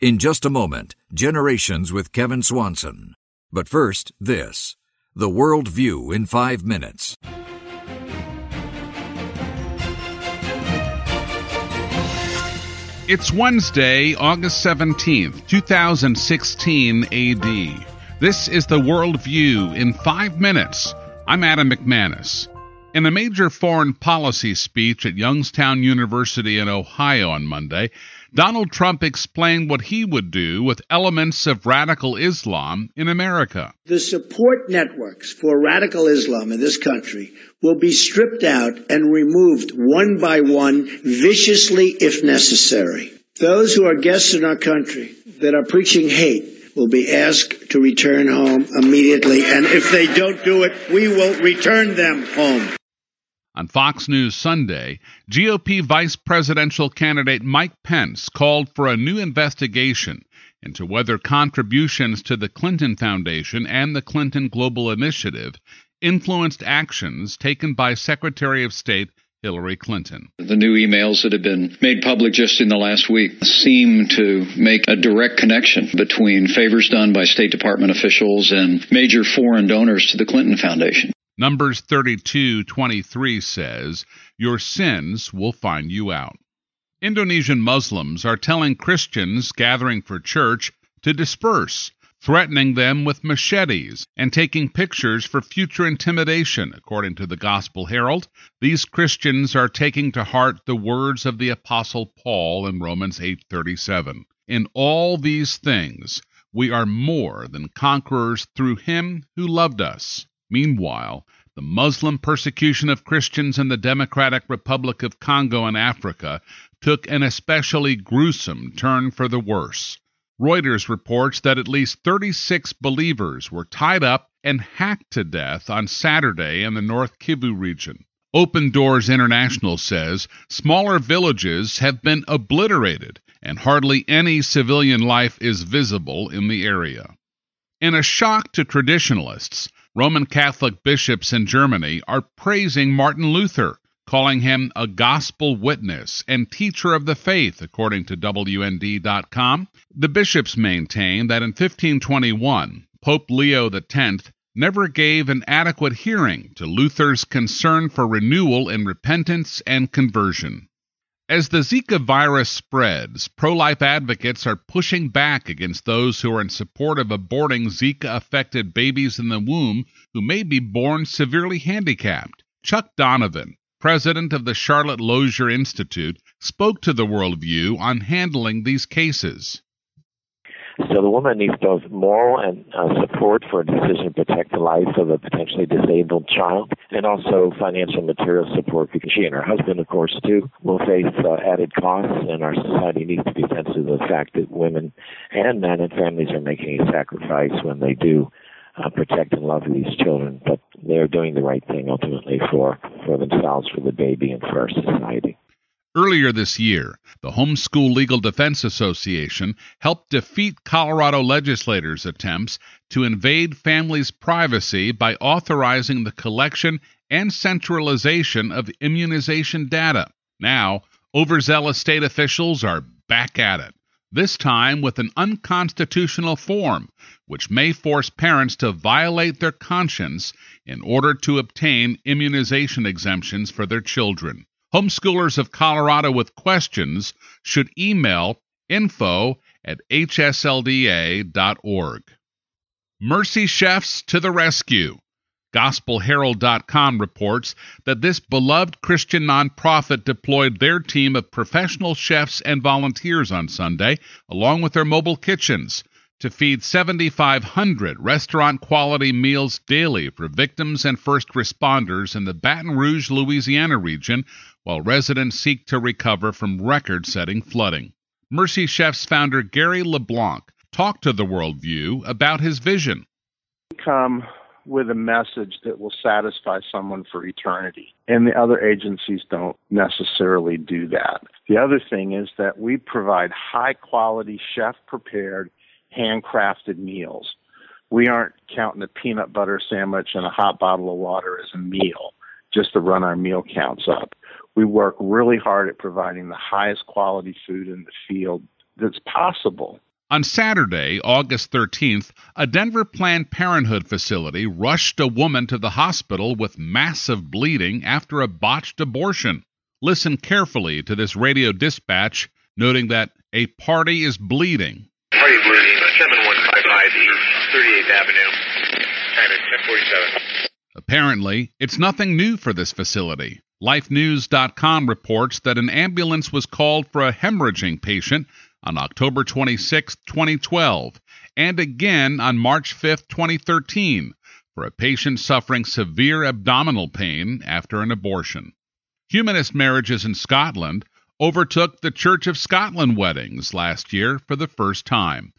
In just a moment, Generations with Kevin Swanson. But first, this. The World View in 5 minutes. It's Wednesday, August 17th, 2016 AD. This is the World View in 5 minutes. I'm Adam McManus. In a major foreign policy speech at Youngstown University in Ohio on Monday, Donald Trump explained what he would do with elements of radical Islam in America. The support networks for radical Islam in this country will be stripped out and removed one by one, viciously if necessary. Those who are guests in our country that are preaching hate will be asked to return home immediately, and if they don't do it, we will return them home. On Fox News Sunday, GOP vice presidential candidate Mike Pence called for a new investigation into whether contributions to the Clinton Foundation and the Clinton Global Initiative influenced actions taken by Secretary of State Hillary Clinton. The new emails that have been made public just in the last week seem to make a direct connection between favors done by State Department officials and major foreign donors to the Clinton Foundation. Numbers 32:23 says, "Your sins will find you out." Indonesian Muslims are telling Christians gathering for church to disperse, threatening them with machetes and taking pictures for future intimidation, according to the Gospel Herald. These Christians are taking to heart the words of the Apostle Paul in Romans 8:37. In all these things, we are more than conquerors through him who loved us. Meanwhile, the Muslim persecution of Christians in the Democratic Republic of Congo in Africa took an especially gruesome turn for the worse. Reuters reports that at least 36 believers were tied up and hacked to death on Saturday in the North Kivu region. Open Doors International says smaller villages have been obliterated and hardly any civilian life is visible in the area. In a shock to traditionalists, Roman Catholic bishops in Germany are praising Martin Luther, calling him a gospel witness and teacher of the faith, according to WND.com. The bishops maintain that in 1521, Pope Leo X never gave an adequate hearing to Luther's concern for renewal in repentance and conversion. As the Zika virus spreads, pro-life advocates are pushing back against those who are in support of aborting Zika-affected babies in the womb who may be born severely handicapped. Chuck Donovan, president of the Charlotte Lozier Institute, spoke to the Worldview on handling these cases. So the woman needs both moral and support for a decision to protect the life of a potentially disabled child, and also financial material support, because she and her husband, of course, too, will face added costs, and our society needs to be sensitive to the fact that women and men and families are making a sacrifice when they do protect and love these children, but they're doing the right thing ultimately for themselves, for the baby, and for our society. Earlier this year, the Homeschool Legal Defense Association helped defeat Colorado legislators' attempts to invade families' privacy by authorizing the collection and centralization of immunization data. Now, overzealous state officials are back at it, this time with an unconstitutional form, which may force parents to violate their conscience in order to obtain immunization exemptions for their children. Homeschoolers of Colorado with questions should email info@hslda.org. Mercy Chefs to the rescue. GospelHerald.com reports that this beloved Christian nonprofit deployed their team of professional chefs and volunteers on Sunday, along with their mobile kitchens, to feed 7,500 restaurant-quality meals daily for victims and first responders in the Baton Rouge, Louisiana region, while residents seek to recover from record-setting flooding. Mercy Chefs founder Gary LeBlanc talked to the Worldview about his vision. Come with a message that will satisfy someone for eternity, and the other agencies don't necessarily do that. The other thing is that we provide high-quality, chef-prepared, handcrafted meals. We aren't counting a peanut butter sandwich and a hot bottle of water as a meal just to run our meal counts up. We work really hard at providing the highest quality food in the field that's possible. On Saturday, August 13th, a Denver Planned Parenthood facility rushed a woman to the hospital with massive bleeding after a botched abortion. Listen carefully to this radio dispatch, noting that a party is bleeding. Party bleeding, 7155 38th Avenue, and it's 1047. Apparently, it's nothing new for this facility. LifeNews.com reports that an ambulance was called for a hemorrhaging patient on October 26, 2012, and again on March 5, 2013, for a patient suffering severe abdominal pain after an abortion. Humanist marriages in Scotland overtook the Church of Scotland weddings last year for the first time,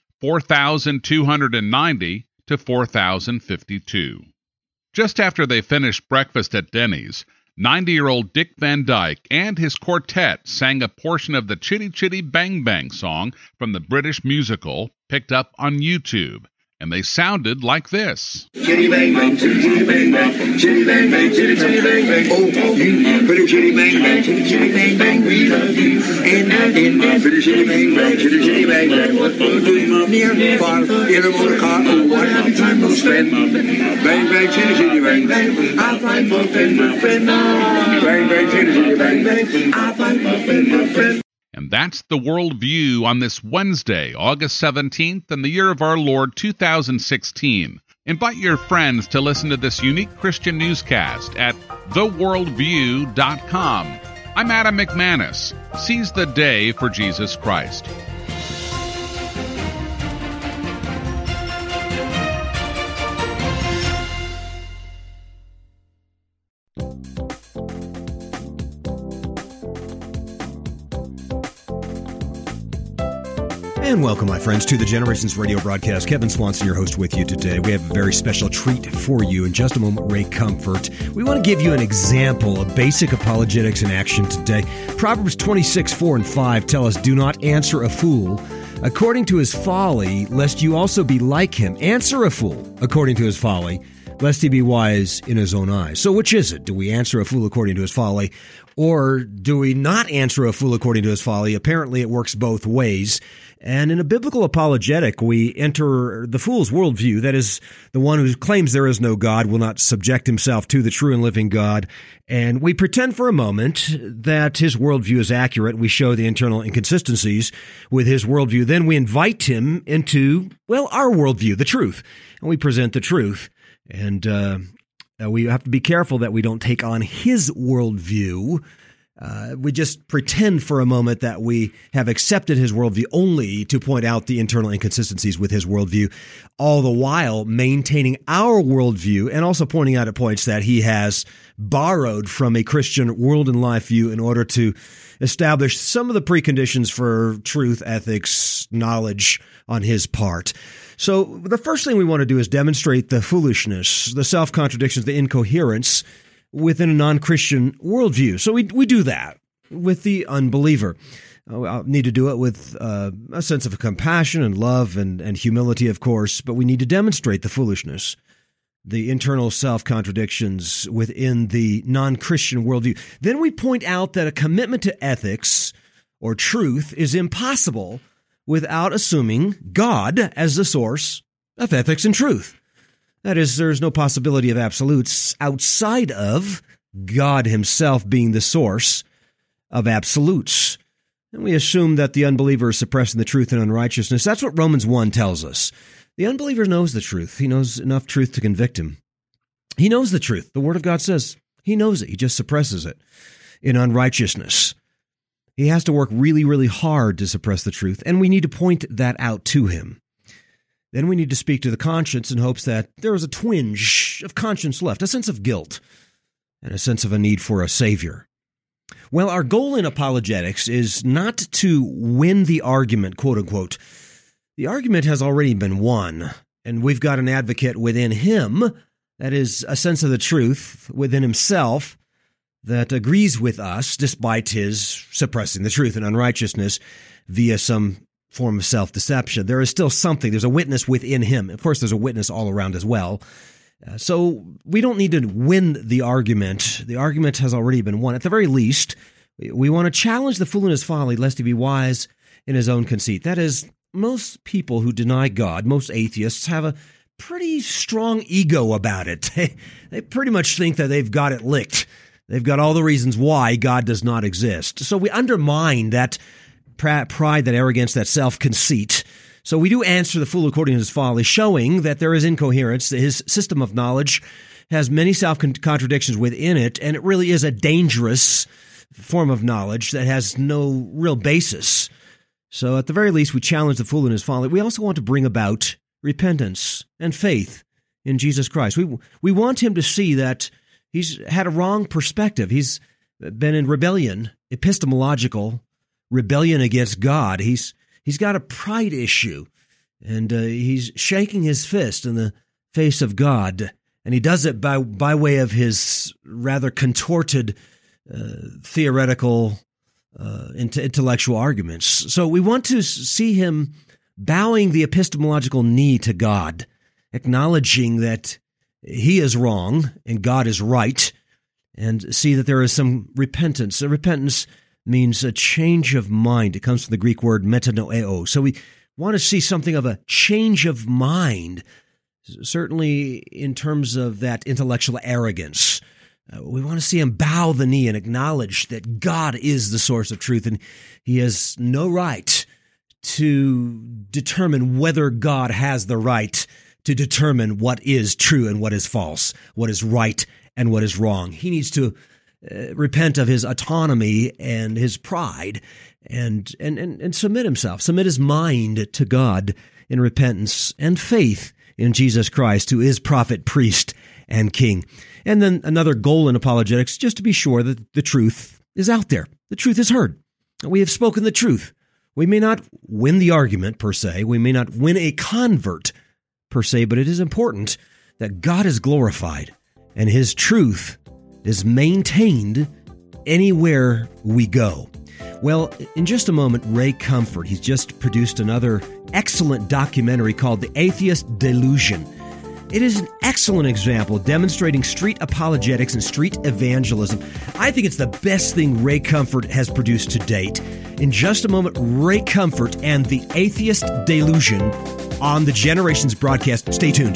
4,290 to 4,052. Just after they finished breakfast at Denny's, 90-year-old Dick Van Dyke and his quartet sang a portion of the Chitty Chitty Bang Bang song from the British musical picked up on YouTube, and they sounded like this. Chitty bang bang, chitty chitty bang bang, chitty bang bang, chitty chitty bang bang. Oh, you pretty chitty bang bang, chitty chitty bang bang, we love you. And pretty chitty bang bang, chitty chitty bang bang. What will do you near, far, in a motor car? Oh, what happy time we'll spend. Bang bang, chitty chitty bang bang. I'll find my friend, my friend. Bang bang, chitty chitty bang bang. I'll find my friend, my friend. And that's the Worldview on this Wednesday, August 17th, in the year of our Lord 2016. Invite your friends to listen to this unique Christian newscast at theworldview.com. I'm Adam McManus. Seize the day for Jesus Christ. And welcome, my friends, to the Generations Radio broadcast. Kevin Swanson, your host, with you today. We have a very special treat for you. In just a moment, Ray Comfort. We want to give you an example of basic apologetics in action today. Proverbs 26, 4 and 5 tell us, do not answer a fool according to his folly, lest you also be like him. Answer a fool according to his folly, lest he be wise in his own eyes. So which is it? Do we answer a fool according to his folly, or do we not answer a fool according to his folly? Apparently, it works both ways. And in a biblical apologetic, we enter the fool's worldview. That is, the one who claims there is no God will not subject himself to the true and living God. And we pretend for a moment that his worldview is accurate. We show the internal inconsistencies with his worldview. Then we invite him into, well, our worldview, the truth. And we present the truth. And we have to be careful that we don't take on his worldview. We just pretend for a moment that we have accepted his worldview only to point out the internal inconsistencies with his worldview, all the while maintaining our worldview and also pointing out at points that he has borrowed from a Christian world and life view in order to establish some of the preconditions for truth, ethics, knowledge on his part. So the first thing we want to do is demonstrate the foolishness, the self-contradictions, the incoherence within a non-Christian worldview. So we do that with the unbeliever. I'll need to do it with a sense of compassion and love and humility, of course, but we need to demonstrate the foolishness, the internal self-contradictions within the non-Christian worldview. Then we point out that a commitment to ethics or truth is impossible without assuming God as the source of ethics and truth. That is, there is no possibility of absolutes outside of God himself being the source of absolutes. And we assume that the unbeliever is suppressing the truth in unrighteousness. That's what Romans 1 tells us. The unbeliever knows the truth. He knows enough truth to convict him. He knows the truth. The Word of God says he knows it. He just suppresses it in unrighteousness. He has to work really, really hard to suppress the truth, and we need to point that out to him. Then we need to speak to the conscience in hopes that there is a twinge of conscience left, a sense of guilt, and a sense of a need for a Savior. Well, our goal in apologetics is not to win the argument, quote unquote. The argument has already been won, and we've got an advocate within him, that is, a sense of the truth within himself that agrees with us despite his suppressing the truth and unrighteousness via some form of self-deception. There is still something. There's a witness within him. Of course, there's a witness all around as well. So we don't need to win the argument. The argument has already been won. At the very least, we want to challenge the fool in his folly, lest he be wise in his own conceit. That is, most people who deny God, most atheists, have a pretty strong ego about it. They pretty much think that they've got it licked. They've got all the reasons why God does not exist. So we undermine that pride, that arrogance, that self-conceit. So we do answer the fool according to his folly, showing that there is incoherence. His system of knowledge has many self-contradictions within it, and it really is a dangerous form of knowledge that has no real basis. So at the very least, we challenge the fool in his folly. We also want to bring about repentance and faith in Jesus Christ. We want him to see that he's had a wrong perspective. He's been in rebellion, epistemological rebellion against God. He's got a pride issue, and he's shaking his fist in the face of God, and he does it by way of his rather contorted theoretical intellectual arguments. So we want to see him bowing the epistemological knee to God, acknowledging that he is wrong and God is right, and see that there is some repentance. Repentance means a change of mind. It comes from the Greek word metanoeo. So we want to see something of a change of mind, certainly in terms of that intellectual arrogance. We want to see him bow the knee and acknowledge that God is the source of truth, and he has no right to determine whether God has the right to determine what is true and what is false, what is right and what is wrong. He needs to repent of his autonomy and his pride and submit himself, submit his mind to God in repentance and faith in Jesus Christ, who is prophet, priest, and king. And then another goal in apologetics, just to be sure that the truth is out there. The truth is heard. We have spoken the truth. We may not win the argument per se. We may not win a convert per se, but it is important that God is glorified and his truth is maintained anywhere we go. Well, in just a moment, Ray Comfort, he's just produced another excellent documentary called The Atheist Delusion. It is an excellent example demonstrating street apologetics and street evangelism. I think it's the best thing Ray Comfort has produced to date. In just a moment, Ray Comfort and The Atheist Delusion on the Generations broadcast. Stay tuned.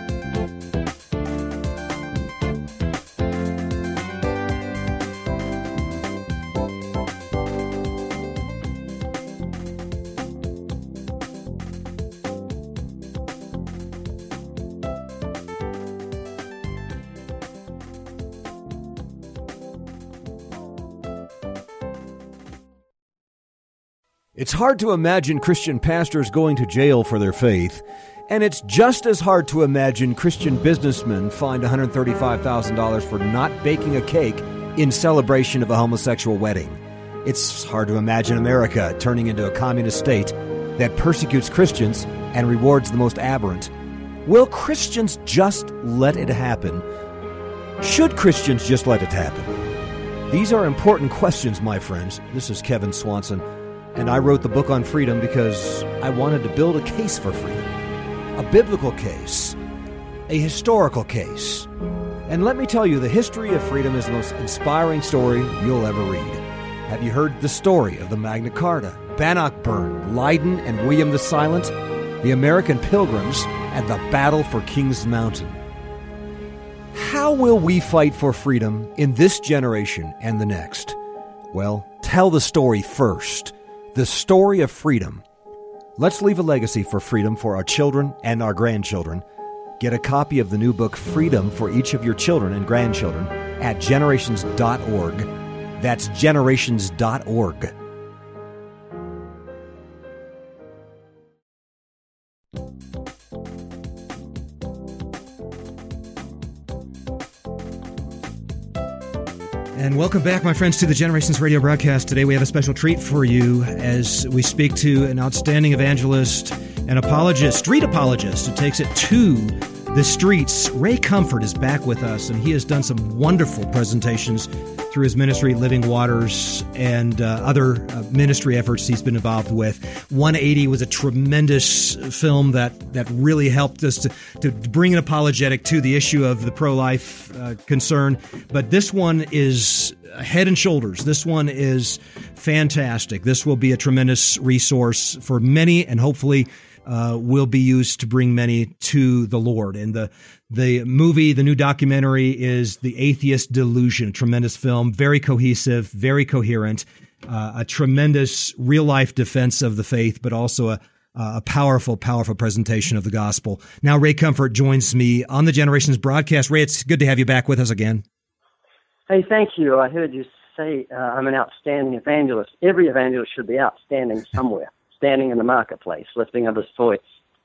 It's hard to imagine Christian pastors going to jail for their faith, and it's just as hard to imagine Christian businessmen fined $135,000 for not baking a cake in celebration of a homosexual wedding. It's hard to imagine America turning into a communist state that persecutes Christians and rewards the most aberrant. Will Christians just let it happen? Should Christians just let it happen? These are important questions, my friends. This is Kevin Swanson. And I wrote the book on freedom because I wanted to build a case for freedom. A biblical case. A historical case. And let me tell you, the history of freedom is the most inspiring story you'll ever read. Have you heard the story of the Magna Carta, Bannockburn, Leiden, and William the Silent, the American Pilgrims, and the Battle for Kings Mountain? How will we fight for freedom in this generation and the next? Well, tell the story first. The story of freedom. Let's leave a legacy for freedom for our children and our grandchildren. Get a copy of the new book, Freedom for Each of Your Children and Grandchildren, at generations.org. That's generations.org. And welcome back, my friends, to the Generations Radio broadcast. Today we have a special treat for you as we speak to an outstanding evangelist and apologist, street apologist, who takes it to the streets. Ray Comfort is back with us, and he has done some wonderful presentations through his ministry, Living Waters, and other ministry efforts he's been involved with. 180 was a tremendous film that really helped us to bring an apologetic to the issue of the pro-life concern. But this one is head and shoulders. This one is fantastic. This will be a tremendous resource for many, and hopefully will be used to bring many to the Lord. And the movie, the new documentary, is The Atheist Delusion, a tremendous film, very cohesive, very coherent, a tremendous real-life defense of the faith, but also a powerful, powerful presentation of the gospel. Now, Ray Comfort joins me on the Generations broadcast. Ray, it's good to have you back with us again. Hey, thank you. I heard you say I'm an outstanding evangelist. Every evangelist should be outstanding somewhere, standing in the marketplace, lifting up his voice.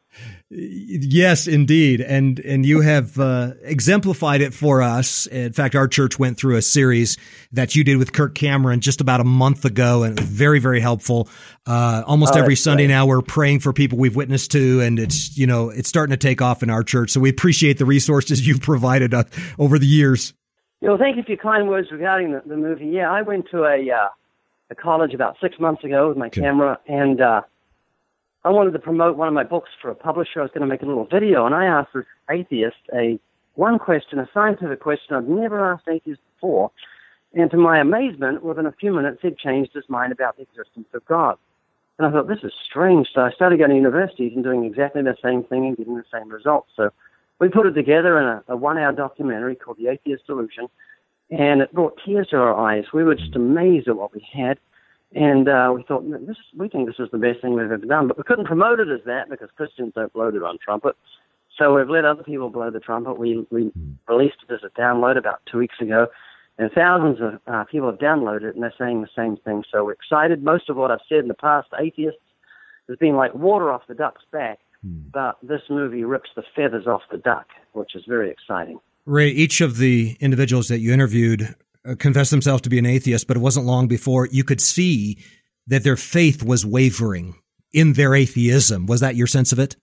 Yes, indeed. And you have exemplified it for us. In fact, our church went through a series that you did with Kirk Cameron just about a month ago, and it was very, very helpful. Almost every Sunday now we're praying for people we've witnessed to, and it's starting to take off in our church. So we appreciate the resources you've provided over the years. Thank you for your kind words regarding the movie. Yeah, I went to a college about 6 months ago with my camera, and I wanted to promote one of my books for a publisher. I was going to make a little video, and I asked this atheist one question, a scientific question I'd never asked atheists before. And to my amazement, within a few minutes, he'd changed his mind about the existence of God. And I thought, this is strange. So I started going to universities and doing exactly the same thing and getting the same results. So we put it together in a 1-hour documentary called The Atheist Delusion, and it brought tears to our eyes. We were just amazed at what we had. And we thought, we think this is the best thing we've ever done. But we couldn't promote it as that because Christians don't blow their own trumpet. So we've let other people blow the trumpet. We released it as a download about 2 weeks ago. And thousands of people have downloaded it, and they're saying the same thing. So we're excited. Most of what I've said in the past to atheists has been like water off the duck's back. But this movie rips the feathers off the duck, which is very exciting. Ray, each of the individuals that you interviewed confessed themselves to be an atheist, but it wasn't long before you could see that their faith was wavering in their atheism. Was that your sense of it?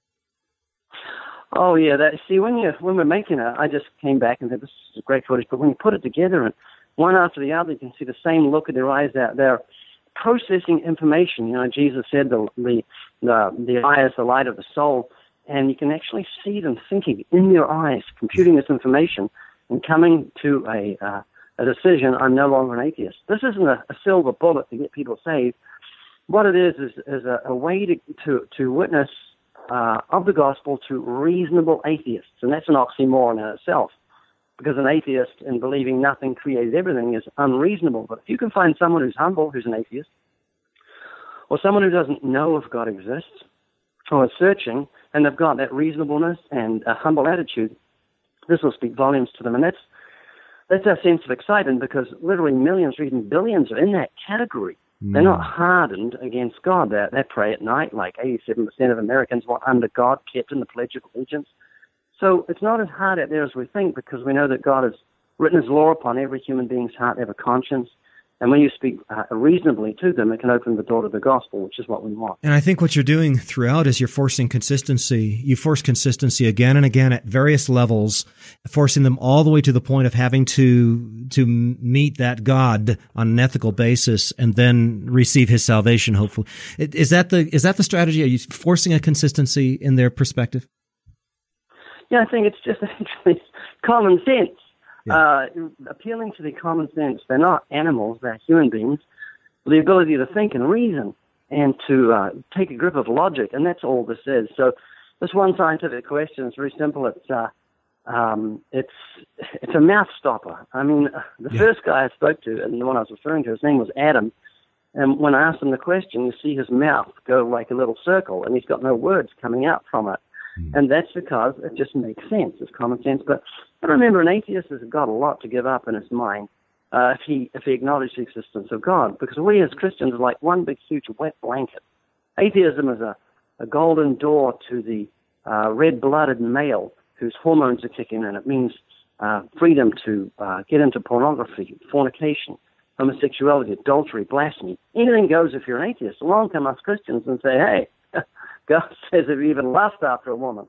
Oh, yeah. When we're making it, I just came back and said, this is great footage, but when you put it together and one after the other, you can see the same look in their eyes out there, processing information. Jesus said the eye is the light of the soul, and you can actually see them thinking in their eyes, computing this information, and coming to a decision, I'm no longer an atheist. This isn't a silver bullet to get people saved. What it is a way to witness of the gospel to reasonable atheists, and that's an oxymoron in itself, because an atheist in believing nothing created everything is unreasonable. But if you can find someone who's humble, who's an atheist, or someone who doesn't know if God exists, or is searching, and they've got that reasonableness and a humble attitude, this will speak volumes to them. And that's our sense of excitement, because literally millions or even billions are in that category. They're not hardened against God. They pray at night, like 87% of Americans were under God, kept in the Pledge of Allegiance. So it's not as hard out there as we think, because we know that God has written his law upon every human being's heart. They have a conscience. And when you speak reasonably to them, it can open the door to the gospel, which is what we want. And I think what you're doing throughout is you're forcing consistency. You force consistency again and again at various levels, forcing them all the way to the point of having to meet that God on an ethical basis and then receive his salvation, hopefully. Is that the strategy? Are you forcing a consistency in their perspective? Yeah, I think it's just actually common sense. Yeah. Appealing to the common sense. They're not animals, they're human beings, with the ability to think and reason and to take a grip of logic, and that's all this is. So this one scientific question is very simple. It's a mouth stopper. I mean, the first guy I spoke to, and the one I was referring to, his name was Adam, and when I asked him the question, you see his mouth go like a little circle, and he's got no words coming out from it. And that's because it just makes sense. It's common sense. But remember, an atheist has got a lot to give up in his mind if he acknowledges the existence of God. Because we as Christians are like one big, huge wet blanket. Atheism is a golden door to the red-blooded male whose hormones are kicking in. It means freedom to get into pornography, fornication, homosexuality, adultery, blasphemy. Anything goes if you're an atheist. Along come us Christians and say, hey, God says if you even lust after a woman,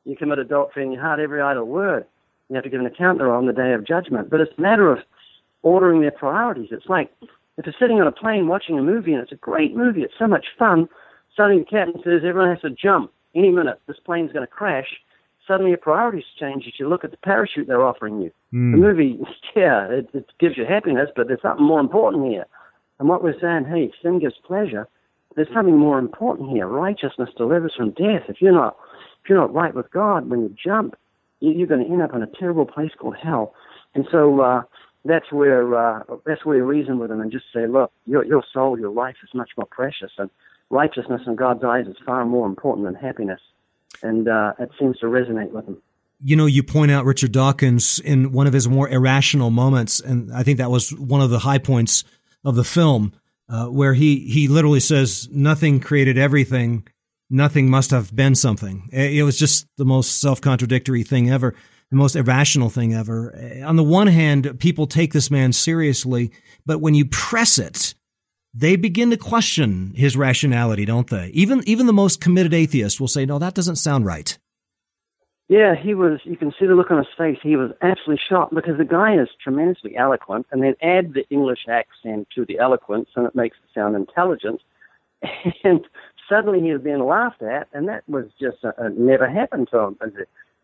you commit adultery in your heart, every idle word. You have to give an account thereof on the day of judgment. But it's a matter of ordering their priorities. It's like if you're sitting on a plane watching a movie, and it's a great movie, it's so much fun, suddenly the captain says everyone has to jump. Any minute, this plane's going to crash. Suddenly your priorities change as you look at the parachute they're offering you. The movie, it gives you happiness, but there's something more important here. And what we're saying, hey, sin gives pleasure. There's something more important here. Righteousness delivers from death. If you're not right with God, when you jump, you're going to end up in a terrible place called hell. And so that's where we reason with them and just say, look, your soul, your life is much more precious, and righteousness in God's eyes is far more important than happiness. And it seems to resonate with them. You know, you point out Richard Dawkins in one of his more irrational moments, and I think that was one of the high points of the film, where he literally says, nothing created everything, nothing must have been something. It was just the most self-contradictory thing ever, the most irrational thing ever. On the one hand, people take this man seriously, but when you press it, they begin to question his rationality, don't they? Even the most committed atheist will say, no, that doesn't sound right. Yeah, you can see the look on his face. He was absolutely shocked because the guy is tremendously eloquent, and then add the English accent to the eloquence, and it makes it sound intelligent. And suddenly he was being laughed at, and that was just never happened to him as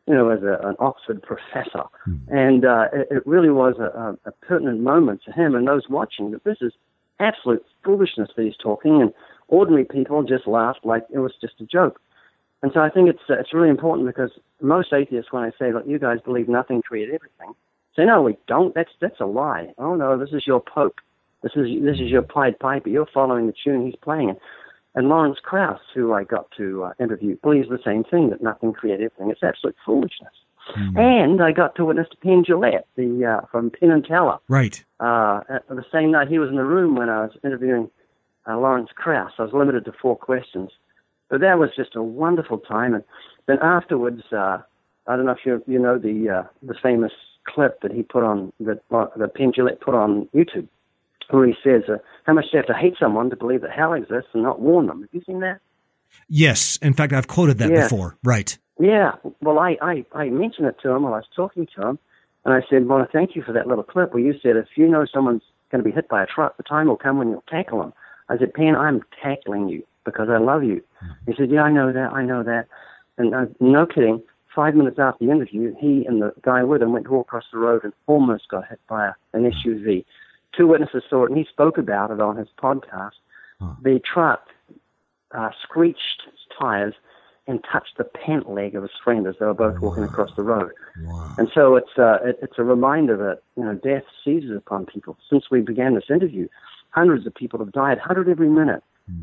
an Oxford professor. And it really was a pertinent moment to him and those watching that this is absolute foolishness that he's talking, and ordinary people just laughed like it was just a joke. And so I think it's really important, because most atheists, when I say, look, you guys believe nothing created everything, say, no, we don't. That's a lie. Oh no, this is your Pope. This is your Pied Piper. You're following the tune he's playing. And Lawrence Krauss, who I got to interview, believes the same thing, that nothing created everything. It's absolute foolishness. And I got to witness Penn Jillette, from Penn and Teller. Right. The same night he was in the room when I was interviewing Lawrence Krauss. I was limited to 4 questions. But that was just a wonderful time. And then afterwards, I don't know if you know the famous clip that he put on, that Penn Jillette put on YouTube, where he says, how much do you have to hate someone to believe that hell exists and not warn them? Have you seen that? Yes. In fact, I've quoted that before. Right. Yeah. Well, I mentioned it to him while I was talking to him, and I said, well, thank you for that little clip where you said, if you know someone's going to be hit by a truck, the time will come when you'll tackle them. I said, Penn, I'm tackling you because I love you. He said, yeah, I know that. And no kidding, 5 minutes after the interview, he and the guy with him went to walk across the road and almost got hit by an SUV. 2 witnesses saw it, and he spoke about it on his podcast. The truck screeched its tires and touched the pant leg of his friend as they were both walking across the road. Wow. And so it's a reminder that death seizes upon people. Since we began this interview, hundreds of people have died, 100 every minute,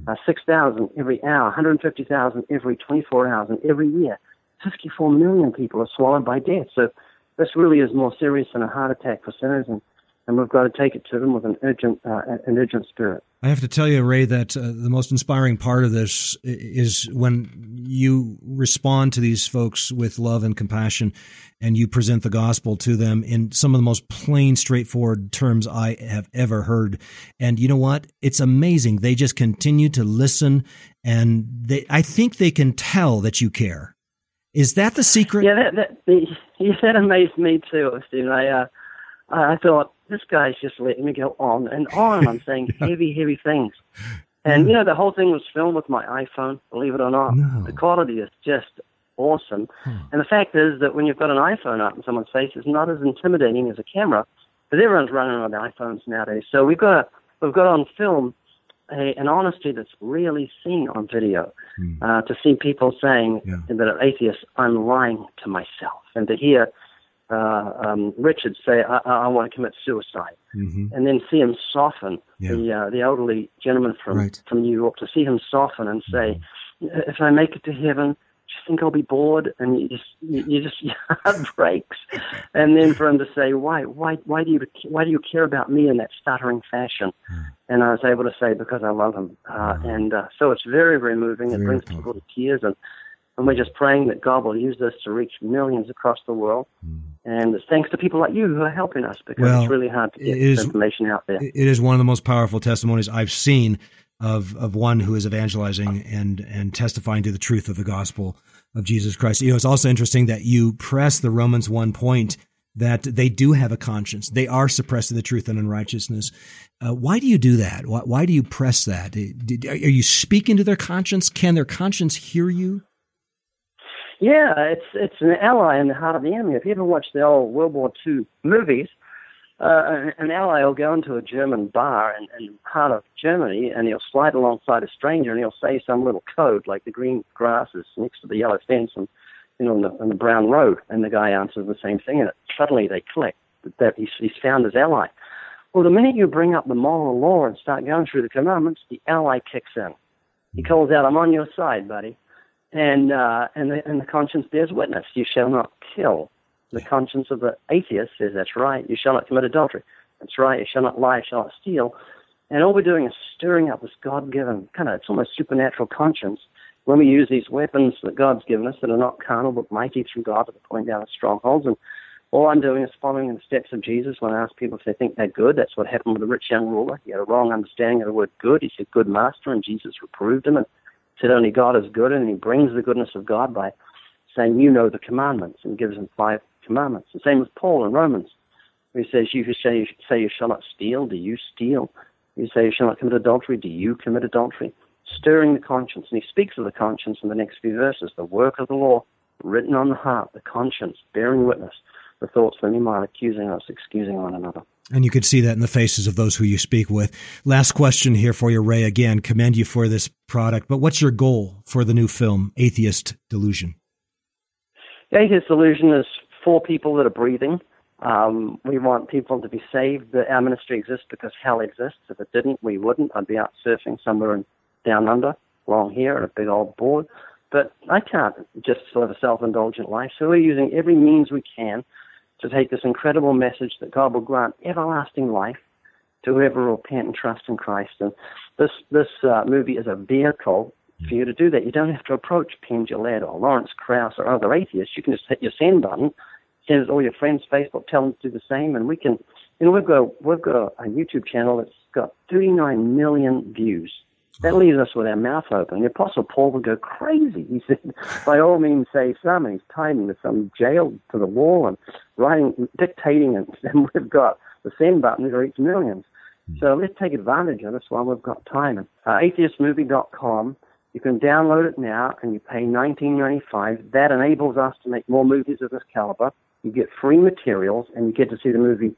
6,000 every hour, 150,000 every 24 hours, and every year, 54 million people are swallowed by death. So this really is more serious than a heart attack for sinners, and we've got to take it to them with an urgent spirit. I have to tell you, Ray, that the most inspiring part of this is when you respond to these folks with love and compassion, and you present the gospel to them in some of the most plain, straightforward terms I have ever heard. And you know what? It's amazing. They just continue to listen, and I think they can tell that you care. Is that the secret? Yeah, that amazed me too, Stephen. I thought, this guy's just letting me go on and on. I'm saying heavy things. And, the whole thing was filmed with my iPhone, believe it or not. No. The quality is just awesome. And the fact is that when you've got an iPhone up in someone's face, it's not as intimidating as a camera, because everyone's running on their iPhones nowadays. So we've got on film an honesty that's rarely seen on video, to see people saying that are atheists, I'm lying to myself, and to hear Richard say, I want to commit suicide, and then see him soften, the elderly gentleman from New York, to see him soften and say, if I make it to heaven, do you think I'll be bored? And your heart breaks. And then for him to say, why do you care about me in that stuttering fashion? And I was able to say, because I love him. So it's very, very moving. It brings people to tears, and we're just praying that God will use this to reach millions across the world. And it's thanks to people like you who are helping us, because it's really hard to get this information out there. It is one of the most powerful testimonies I've seen of one who is evangelizing and testifying to the truth of the gospel of Jesus Christ. It's also interesting that you press the Romans 1 point that they do have a conscience. They are suppressed to the truth and unrighteousness. Why do you do that? Why do you press that? Are you speaking to their conscience? Can their conscience hear you? Yeah, it's an ally in the heart of the enemy. If you ever watch the old World War II movies, an ally will go into a German bar in the heart of Germany, and he'll slide alongside a stranger, and he'll say some little code like the green grass is next to the yellow fence, and on the brown road, and the guy answers the same thing, and suddenly they click that he's found his ally. Well, the minute you bring up the moral law and start going through the commandments, the ally kicks in. He calls out, "I'm on your side, buddy," and the conscience bears witness. You shall not kill. The conscience of the atheist says, "That's right. You shall not commit adultery. That's right. You shall not lie. You shall not steal." And all we're doing is stirring up this God-given it's almost supernatural conscience when we use these weapons that God's given us that are not carnal but mighty through God that are pulling down strongholds. And all I'm doing is following in the steps of Jesus. When I ask people if they think they're good, that's what happened with the rich young ruler. He had a wrong understanding of the word good. He said, "Good master," and Jesus reproved him and said only God is good, and he brings the goodness of God by saying, "You know the commandments," and gives him 5 commandments. The same with Paul in Romans. He says, "You say you shall not steal, do you steal? You say you shall not commit adultery, do you commit adultery?" Stirring the conscience. And he speaks of the conscience in the next few verses. The work of the law, written on the heart, the conscience, bearing witness, the thoughts of any mind, accusing us, excusing one another. And you could see that in the faces of those who you speak with. Last question here for you, Ray. Again, commend you for this product. But what's your goal for the new film, Atheist Delusion? The Atheist Delusion is for people that are breathing. We want people to be saved. Our ministry exists because hell exists. If it didn't, we wouldn't. I'd be out surfing somewhere down under, long hair, and a big old board. But I can't just live a self-indulgent life. So we're using every means we can to take this incredible message that God will grant everlasting life to whoever will repent and trust in Christ. And this movie is a vehicle for you to do that. You don't have to approach Penn Jillette or Lawrence Krauss or other atheists. You can just hit your send button, send it to all your friends, Facebook, tell them to do the same, and we can. We've got a YouTube channel that's got 39 million views. That leaves us with our mouth open. The Apostle Paul would go crazy. He said, "By all means save some," and he's tied him to some jail to the wall and dictating, and we've got the send button that reaches millions. So let's take advantage of this while we've got time. Atheistmovie.com. You can download it now, and you pay $19.95. That enables us to make more movies of this caliber. You get free materials, and you get to see the movie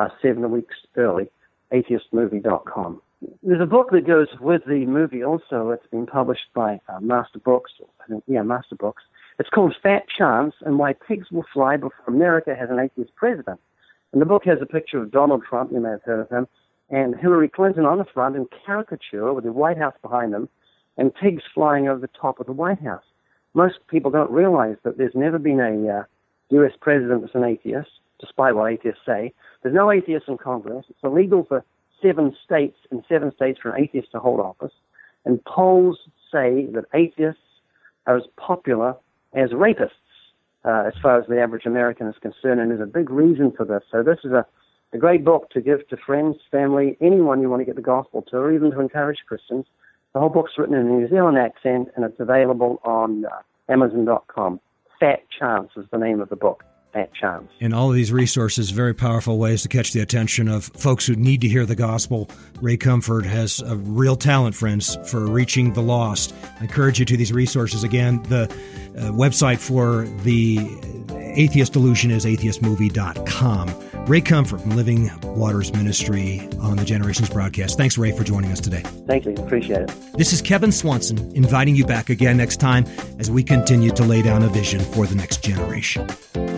7 weeks early. Atheistmovie.com. There's a book that goes with the movie also. It's been published by Master Books. Master Books. It's called Fat Chance and Why Pigs Will Fly Before America Has an Atheist President. And the book has a picture of Donald Trump, you may have heard of him, and Hillary Clinton on the front in caricature with the White House behind them and pigs flying over the top of the White House. Most people don't realize that there's never been a U.S. president that's an atheist, despite what atheists say. There's no atheists in Congress. It's illegal for 7 states for an atheist to hold office. And polls say that atheists are as popular as rapists as far as the average American is concerned, and there's a big reason for this. So this is a great book to give to friends, family, anyone you want to get the gospel to, or even to encourage Christians. The whole book's written in a New Zealand accent, and it's available on Amazon.com. Fat Chance is the name of the book. Fat Chance. And all of these resources, very powerful ways to catch the attention of folks who need to hear the gospel. Ray Comfort has a real talent, friends, for reaching the lost. I encourage you to these resources. Again, the website for the Atheist Delusion is atheistmovie.com. Ray Comfort from Living Waters Ministry on the Generations broadcast. Thanks, Ray, for joining us today. Thank you. Appreciate it. This is Kevin Swanson inviting you back again next time as we continue to lay down a vision for the next generation.